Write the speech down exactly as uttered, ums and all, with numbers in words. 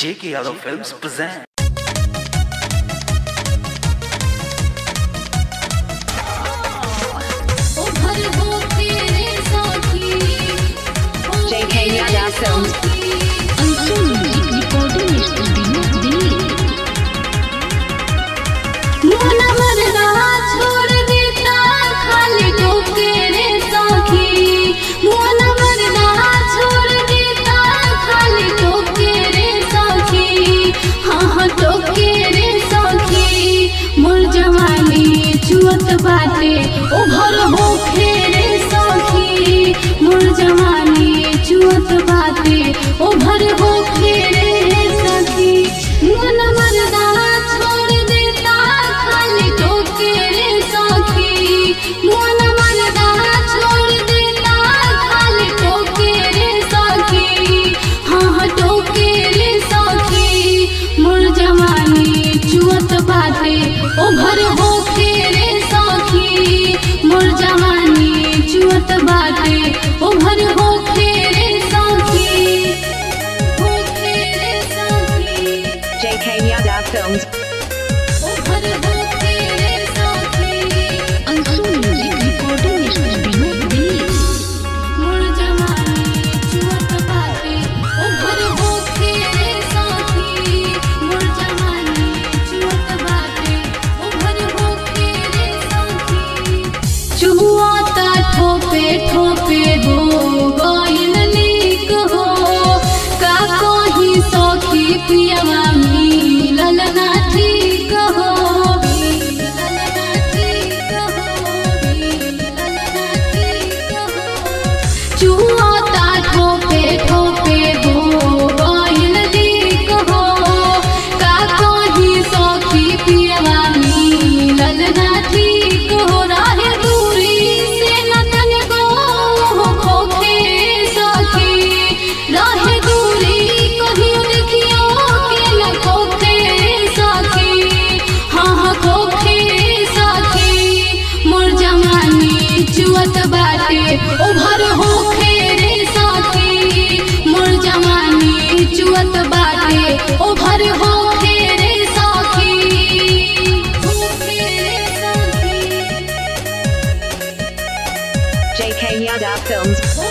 J K Yadav Films present. J K Yadav Films. Unsung Music Recording Studio, Delhi. मोना मरदा छोड़ देता खाली टोके रे सखी। मोना मरदा छोड़ देता खाली टोके रे सखी। हाँ हाँ टोके रे सखी। मोर जवानी चुअत बाटे ओभर होखे रे सखी। मोर जवानी चुअत बाटे ओभर होखे रे सखी। मोना मरदा छोड़ देता खाली टोके रे सखी। मोना मरदा छोड़ देता खाली टोके रे सखी। हाँ हाँ टोके रे सखी। मोर जवानी चुअत बाटे ओभर होखे रे सखी। मोर जवानी चुअत बाटे ओभर होखे रे सखी। होखे रे सखी। J K Yadav Films. Over होखे रे सखी। Unsung Music Recording Studio, Delhi. मोर जवानी चुअत बाटे ओभर होखे रे सखी। मोर जवानी चुअत बाटे ओभर होखे रे सखी। चुआता ठोपे ठोपे हो गइल नीक हो। का कही सखी पियवा मिलल ना ठीक हो। मिलल ना ठीक हो। मिलल ना ठीक हो। चुआता ठोपे ठोपे हो गइल नीक हो। का कही सखी पियवा मिलल ना ठीक हो। राहे दूरी से न तनिको हो खोखे सखी। राहे दूरी कहियो देखियो के न खोखे सखी। हाँ हाँ खोखे सखी। मोर जवानी चुअत बाटे ओभर होखे रे सखी। मोर जवानी चुअत बाटे ओभर होखे रे सखी। होखे रे सखी। J K Yadav Films.